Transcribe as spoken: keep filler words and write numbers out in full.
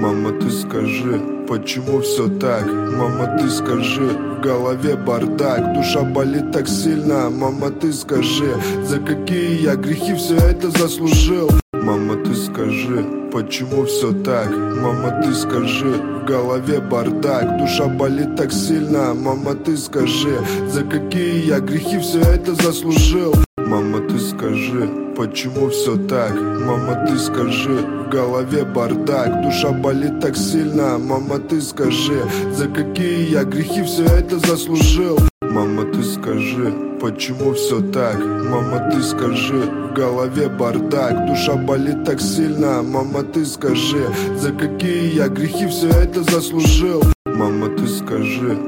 Мама, ты скажи, почему все так? Мама, ты скажи, в голове бардак, душа болит так сильно. Мама, ты скажи, за какие я грехи все это заслужил? Мама, ты скажи, почему все так? Мама, ты скажи, в голове бардак, душа болит так сильно. Мама, ты скажи, за какие я грехи все это заслужил? Мама, ты скажи, почему все так? Мама, ты скажи, в голове бардак, душа болит так сильно. Мама, ты скажи, за какие я грехи все это заслужил? Мама, ты скажи, почему все так? Мама, ты скажи, в голове бардак, душа болит так сильно. Мама, ты скажи, за какие я грехи все это заслужил? Мама, ты скажи,